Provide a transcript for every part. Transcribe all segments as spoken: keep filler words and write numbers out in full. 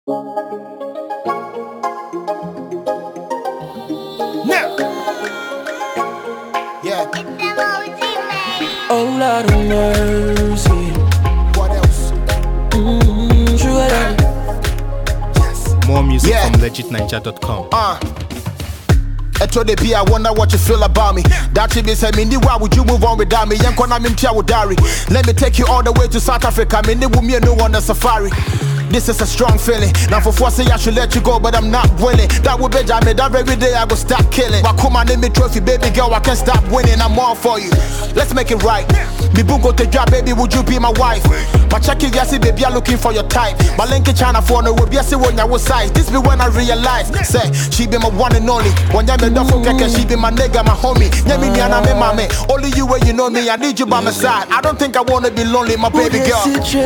Now, yeah. Oh Lord of mercy. What else? Mm, sugar daddy. Yes. More music Yeah. from legit ninja dot com. Uh. I told the P, I wonder what you feel about me. That she be say, Mindy, why would you move on without me? Young Kona Mintia would diary. Let me take you all the way to South Africa. Mindy, with me, no on the safari. This is a strong feeling. Now for four say I should let you go, but I'm not willing. That would be jammy. That every day I go start killing. Wakuma name me trophy, baby girl, I can't stop winning. I'm all for you. Let's make it right. Bibu go to job, baby, would you be my wife? My check if you see, baby, I'm looking for your type. My link in China for no will be a see when I was size. This be when I realize. Say, she be my one and only. When you me done for keke, she be my nigga, my homie. Nyami ni ana me mame. Only you where you know me, I need you by my side. I don't think I wanna be lonely, my baby girl.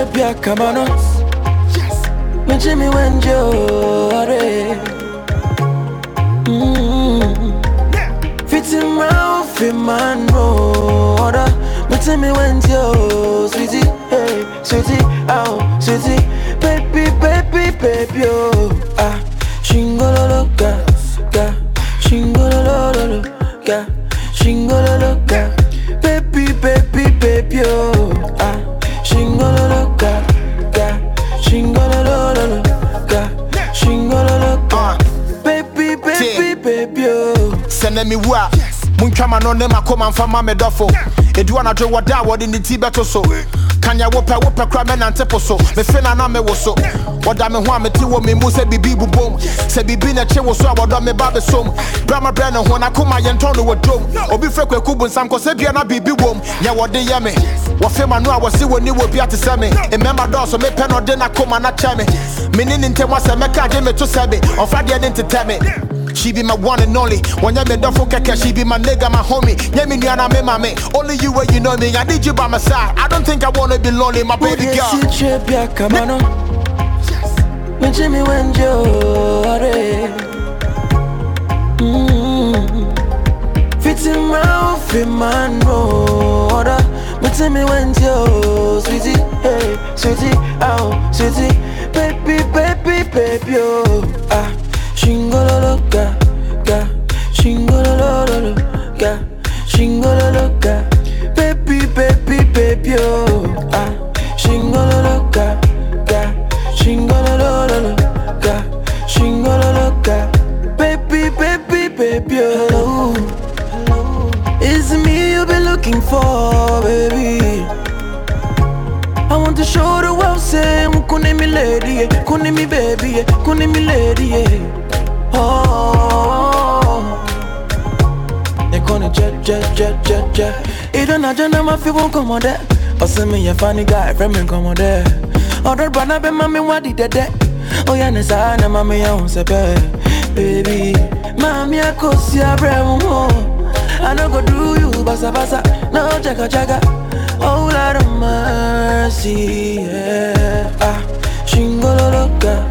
Me Jimmy when you're fitting round for man road. Me tell me when you're sweetie, hey, sweetie, oh, sweetie, baby, baby, baby, oh, ah, shingolo ga, ga, shingolo ga, shingolo ga, baby, baby, baby, oh, ah, shingolo ga, ga, shingolo ga, shingolo ga, baby, baby, baby, oh. Send me wa. Munchama no nema come and fama me dofo. Edu ana dre wada wodi ni ti beto so. Kanya wopa wopa kra me na ntepo so. Me fena na me wo so. Wada me ho a me ti wo me mu se bibi bu bom. Se bibi na che wo so wada me ba be som. Brama bre no ho na kuma ye nton no wodom. Obi frekwe kubu nsam ko se bia na bibi wom. Nya wode ye me. Wo fe ma no a wo se woni wo bia te se me. E member do so me pe no de na kuma na che me. Me ni ntem wa se me ka je me to sebe. On fa de ne ntete me. She be my one and only. When you me done for keke, she be my nigga, my homie. Yeah, me niana me mame. Only you where you know me. I need you by my side. I don't think I wanna be lonely, my baby girl. Me Jimmy when you're fitting round for man road. Me tell me when you're sweetie, hey, sweetie, oh, sweetie, baby, baby, baby, oh, ah. Shingolo ga, ga, shingolo ga, shingolo ga, baby, baby, baby, oh, ah, shingolo ga, ga, shingolo ga, shingolo ga, baby, baby, baby, oh. Hello, it's me you've been looking for, baby. I want to show the world, say, kune mi lady, kune mi baby, kune mi lady, oh, they gonna jet, jet, jet, jet, jet. It don't know my people come on there. Or send me a funny guy, friend me come on there. Other brother be mommy what did that? Oh yeah, nessa na mommy I won't say baby. Mommy I could see a brave more. I no go do you basa basa, no jaga jaga. Oh Lord of mercy, yeah. Ah, shingolo ga.